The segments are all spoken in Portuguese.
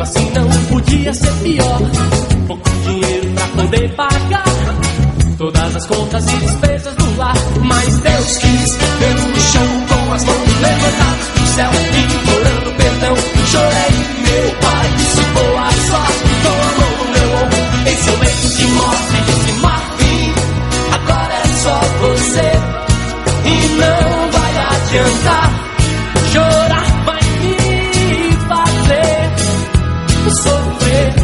mesmo assim não podia ser pior. Pouco dinheiro pra poder pagar todas as contas e despesas do lar. Mas Deus quis ver no chão com as mãos levantadas pro céu, implorando perdão. Chorei, meu pai disse boa sorte, com a mão no meu ombro em seu leito de morte. Disse Marvin, agora é só você e não vai adiantar. Chorar vai me fazer sofrer.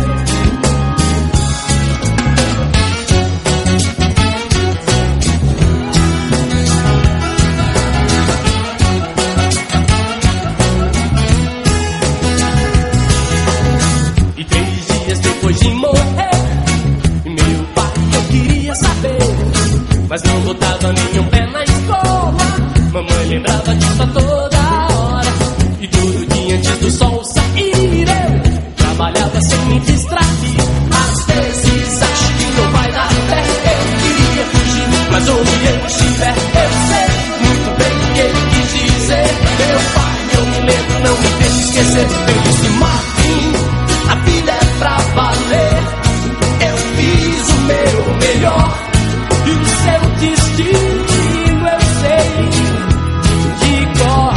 E 3 dias depois de morrer, meu pai eu queria saber, mas não botava nenhum pé na escola. Mamãe lembrava disso a toda hora, e todo dia antes do sol sair eu trabalhava sem me distrair. Às vezes acho que não vai dar pé, eu queria fugir, mas onde eu estiver eu sei muito bem o que ele quis dizer. Meu pai, eu me lembro, não me deixe esquecer. Eu disse Marvin, a vida é pra valer, eu fiz o meu melhor e o seu destino eu sei de cor.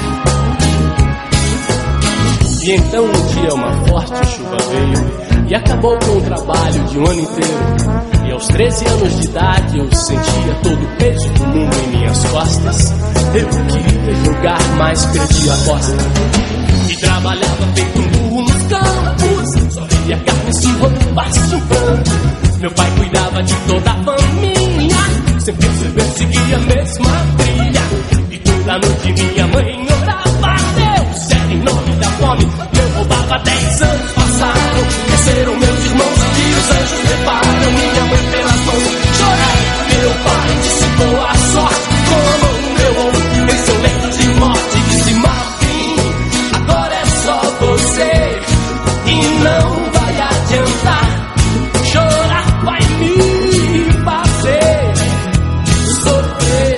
E então um dia uma forte chuva veio e acabou com o trabalho de um ano inteiro. E aos 13 anos de idade eu sentia todo o peso do mundo em minhas costas. Eu queria jogar, mas perdi a aposta. E trabalhava feito um burro nos campos, só via carne se roubar um pranto. Meu pai cuidava de toda a família, sem perceber seguia a mesma trilha. E toda noite minha mãe orava a Deus, era em nome da fome. Eu roubava, 10 anos passaram, cresceram meus irmãos e os anjos levaram minha mãe pelas mãos. Chorei, meu pai disse boa sorte, com a mão no meu ombro em seu leito de morte. Disse Marvin, agora é só você e não vai adiantar. Chorar vai me fazer sofrer.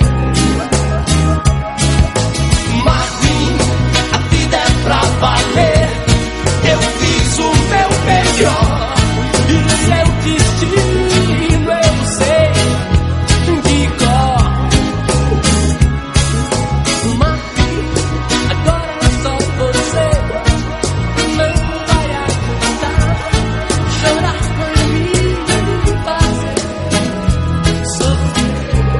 Marvin, a vida é pra valer, eu fiz o meu melhor e o seu destino eu sei de cor. Marvin, agora é só você, não vai adiantar. Chorar vai me fazer sofrer.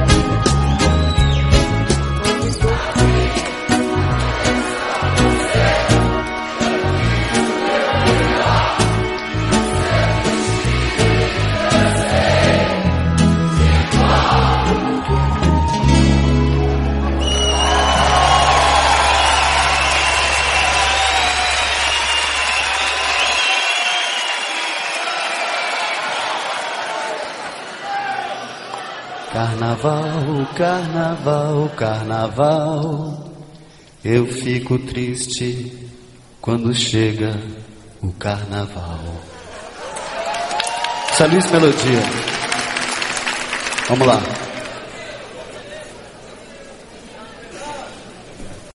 Carnaval, carnaval, carnaval, eu fico triste quando chega o carnaval. Essa Luiz Melodia. Vamos lá.